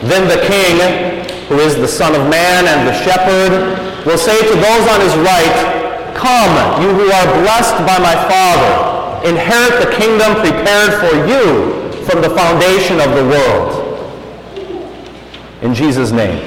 Then the King, who is the Son of Man and the Shepherd, will say to those on his right, "Come, you who are blessed by my Father, inherit the kingdom prepared for you from the foundation of the world." In Jesus' name.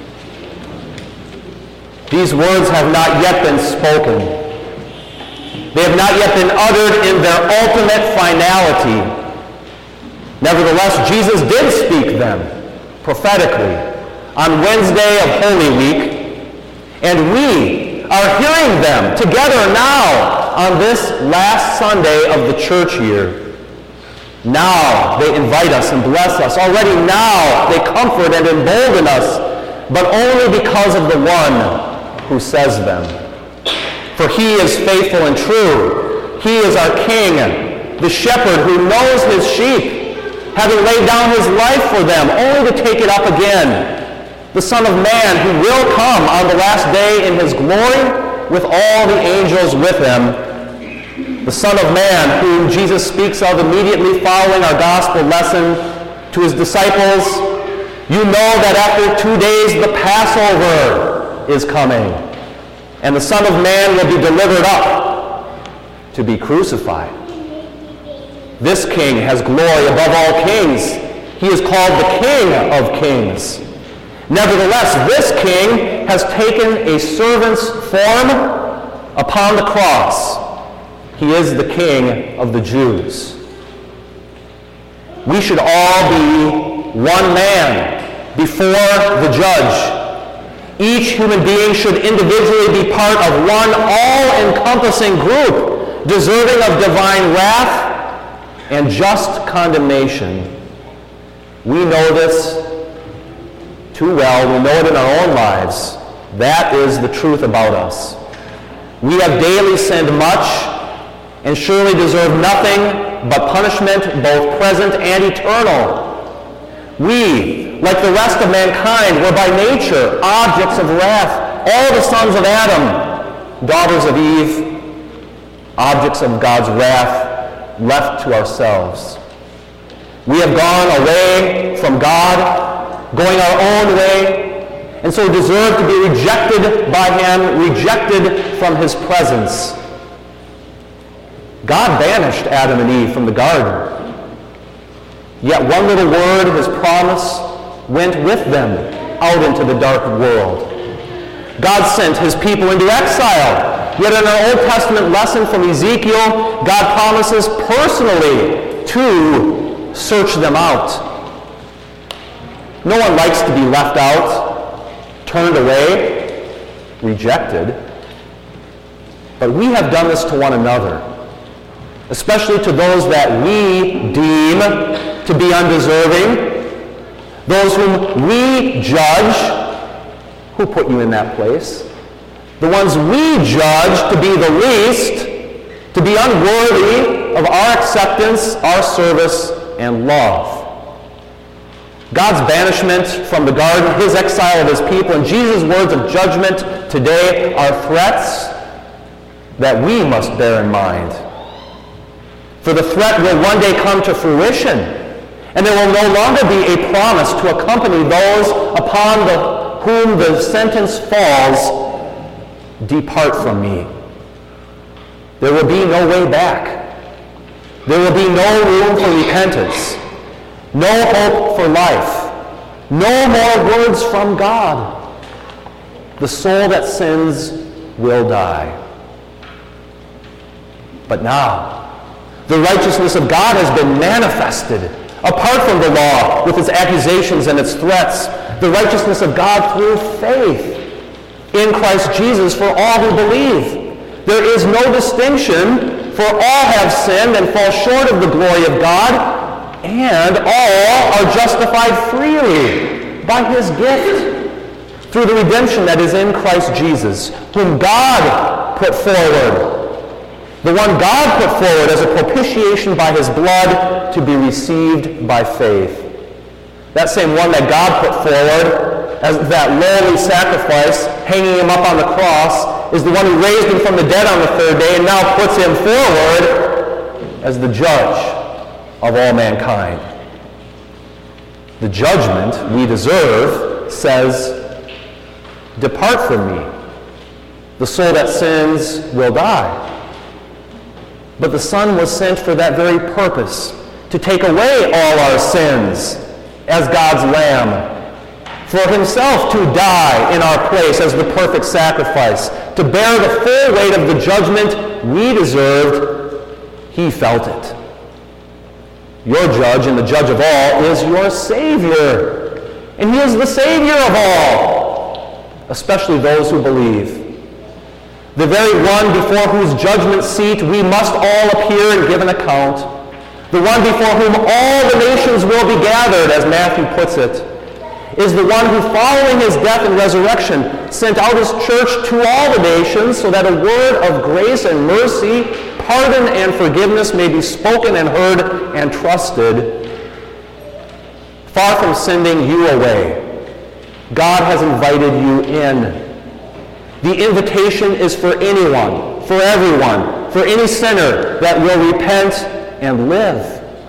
These words have not yet been spoken. They have not yet been uttered in their ultimate finality. Nevertheless, Jesus did speak them prophetically on Wednesday of Holy Week, and we are hearing them together now on this last Sunday of the church year. Now they invite us and bless us. Already now they comfort and embolden us, but only because of the one who says them. For he is faithful and true. He is our King, the shepherd who knows his sheep, having laid down his life for them, only to take it up again. The Son of Man who will come on the last day in his glory with all the angels with him. The Son of Man whom Jesus speaks of immediately following our gospel lesson to his disciples. You know that after 2 days the Passover is coming, and the Son of Man will be delivered up to be crucified. This King has glory above all kings. He is called the King of Kings. Nevertheless, this King has taken a servant's form upon the cross. He is the King of the Jews. We should all be one man before the judge. Each human being should individually be part of one all-encompassing group, deserving of divine wrath and just condemnation. We know this too well. We know it in our own lives. That is the truth about us. We have daily sinned much and surely deserve nothing but punishment, both present and eternal. We, like the rest of mankind, were by nature objects of wrath. All the sons of Adam, daughters of Eve, objects of God's wrath, left to ourselves. We have gone away from God, going our own way, and so deserve to be rejected by him, rejected from his presence. God banished Adam and Eve from the garden. Yet one little word, his promise, went with them out into the dark world. God sent his people into exile. Yet in our Old Testament lesson from Ezekiel, God promises personally to search them out. No one likes to be left out, turned away, rejected. But we have done this to one another, especially to those that we deem to be undeserving, those whom we judge. Who put you in that place? The ones we judge to be the least, to be unworthy of our acceptance, our service, and love. God's banishment from the garden, his exile of his people, and Jesus' words of judgment today are threats that we must bear in mind. For the threat will one day come to fruition, and there will no longer be a promise to accompany those upon whom the sentence falls, "Depart from me." There will be no way back. There will be no room for repentance, no hope for life, no more words from God. The soul that sins will die. But now, the righteousness of God has been manifested, apart from the law, with its accusations and its threats. The righteousness of God through faith in Christ Jesus for all who believe. There is no distinction, for all have sinned and fall short of the glory of God, and all are justified freely by his gift through the redemption that is in Christ Jesus, whom God put forward. The one God put forward as a propitiation by his blood to be received by faith. That same one that God put forward as that lowly sacrifice, hanging him up on the cross, is the one who raised him from the dead on the third day and now puts him forward as the judge of all mankind. the judgment we deserve, says, "Depart from me. The soul that sins will die." But the Son was sent for that very purpose, to take away all our sins as God's Lamb, for himself to die in our place as the perfect sacrifice, to bear the full weight of the judgment we deserved. He felt it. Your judge and the judge of all is your Savior, and he is the Savior of all, especially those who believe. The very one before whose judgment seat we must all appear and give an account, the one before whom all the nations will be gathered, as Matthew puts it, is the one who, following his death and resurrection, sent out his church to all the nations so that a word of grace and mercy, pardon and forgiveness may be spoken and heard and trusted. Far from sending you away, God has invited you in. The invitation is for anyone, for everyone, for any sinner that will repent and live.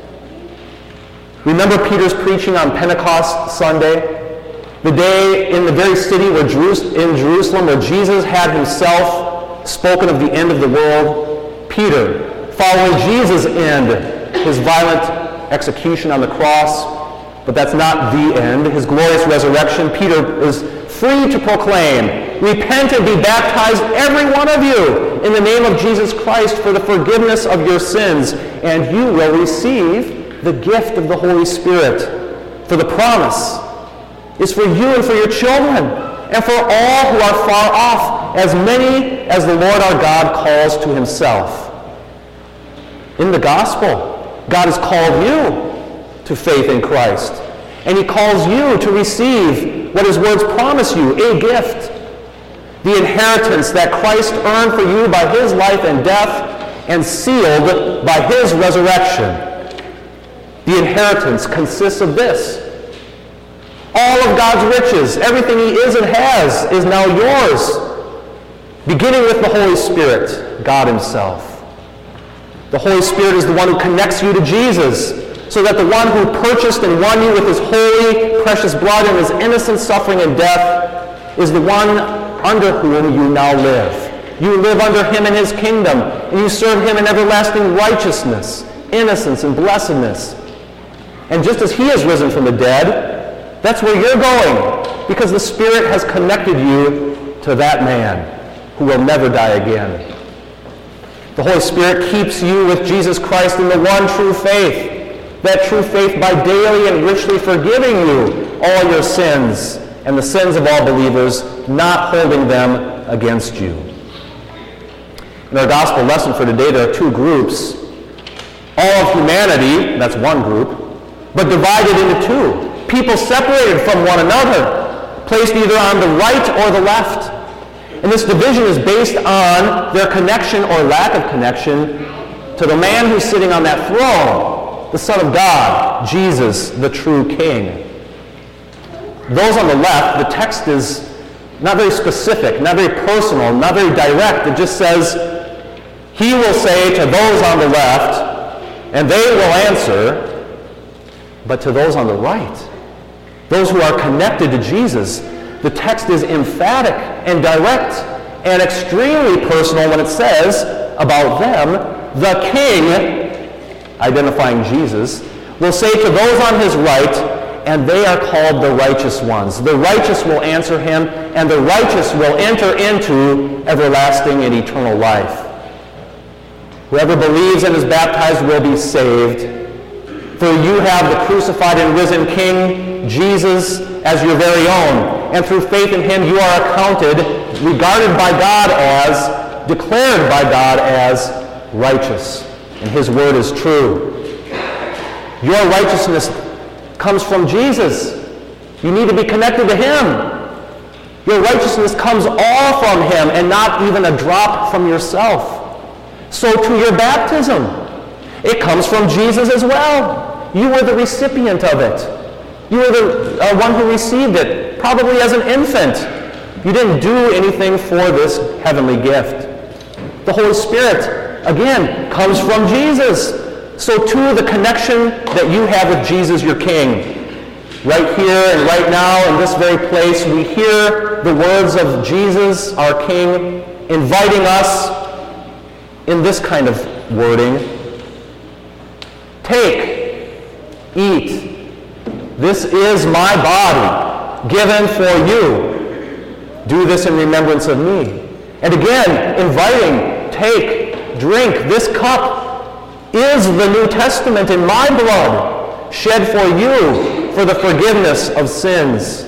Remember Peter's preaching on Pentecost Sunday? The day in the very city in Jerusalem where Jesus had himself spoken of the end of the world. Peter, following Jesus' end, his violent execution on the cross, but that's not the end, his glorious resurrection, Peter is free to proclaim, "Repent and be baptized, every one of you, in the name of Jesus Christ for the forgiveness of your sins, and you will receive the gift of the Holy Spirit." For the promise is for you and for your children, and for all who are far off, as many as the Lord our God calls to himself. In the gospel, God has called you to faith in Christ, and he calls you to receive what his words promise you, a gift, the inheritance that Christ earned for you by his life and death and sealed by his resurrection. The inheritance consists of this: all of God's riches, everything he is and has, is now yours, beginning with the Holy Spirit, God himself. The Holy Spirit is the one who connects you to Jesus, so that the one who purchased and won you with his holy, precious blood and his innocent suffering and death is the one under whom you now live. You live under him in his kingdom, and you serve him in everlasting righteousness, innocence, and blessedness. And just as he has risen from the dead, that's where you're going, because the Spirit has connected you to that man who will never die again. The Holy Spirit keeps you with Jesus Christ in the one true faith. That true faith by daily and richly forgiving you all your sins and the sins of all believers, not holding them against you. In our gospel lesson for today, there are two groups. All of humanity, that's one group, but divided into two. People separated from one another, placed either on the right or the left. And this division is based on their connection or lack of connection to the man who's sitting on that throne, the Son of God, Jesus, the true King. Those on the left, the text is not very specific, not very personal, not very direct. It just says, he will say to those on the left, and they will answer, but to those on the right, those who are connected to Jesus, the text is emphatic and direct and extremely personal when it says about them, the King, identifying Jesus, will say to those on his right, and they are called the righteous ones. The righteous will answer him, and the righteous will enter into everlasting and eternal life. Whoever believes and is baptized will be saved. For you have the crucified and risen King, Jesus, as your very own. And through faith in him you are accounted, regarded by God as, declared by God as righteous. And his word is true. Your righteousness comes from Jesus. You need to be connected to him. Your righteousness comes all from him and not even a drop from yourself. So to your baptism, it comes from Jesus as well. You were the recipient of it. You were the one who received it, probably as an infant. You didn't do anything for this heavenly gift. The Holy Spirit, again, comes from Jesus. So too, the connection that you have with Jesus, your King, right here and right now in this very place, we hear the words of Jesus, our King, inviting us in this kind of wording. Take, eat. This is my body, given for you. Do this in remembrance of me. And again, inviting, take, drink. This cup is the New Testament in my blood, shed for you for the forgiveness of sins.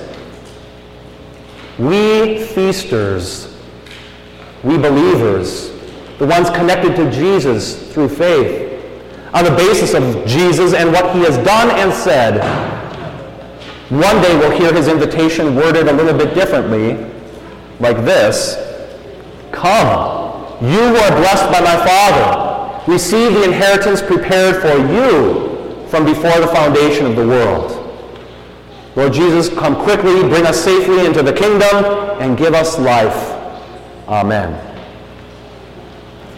We feasters, we believers, the ones connected to Jesus through faith, on the basis of Jesus and what he has done and said, one day we'll hear his invitation worded a little bit differently, like this: come, you who are blessed by my Father, receive the inheritance prepared for you from before the foundation of the world. Lord Jesus, come quickly, bring us safely into the kingdom, and give us life. Amen.